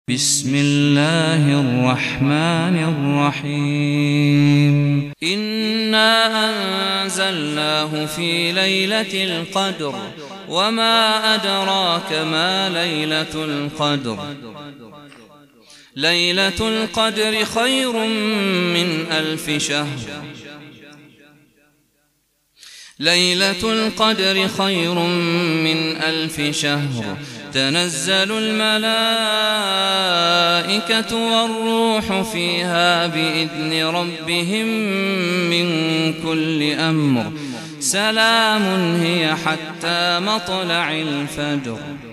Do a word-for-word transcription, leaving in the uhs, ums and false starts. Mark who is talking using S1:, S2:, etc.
S1: بسم الله الرحمن الرحيم إنا أنزلناه في ليلة القدر وما أدراك ما ليلة القدر ليلة القدر خير من ألف شهر ليلة القدر خير من ألف شهر تنزل الملائكة والروح فيها بإذن ربهم من كل أمر سلام هي حتى مطلع الفجر.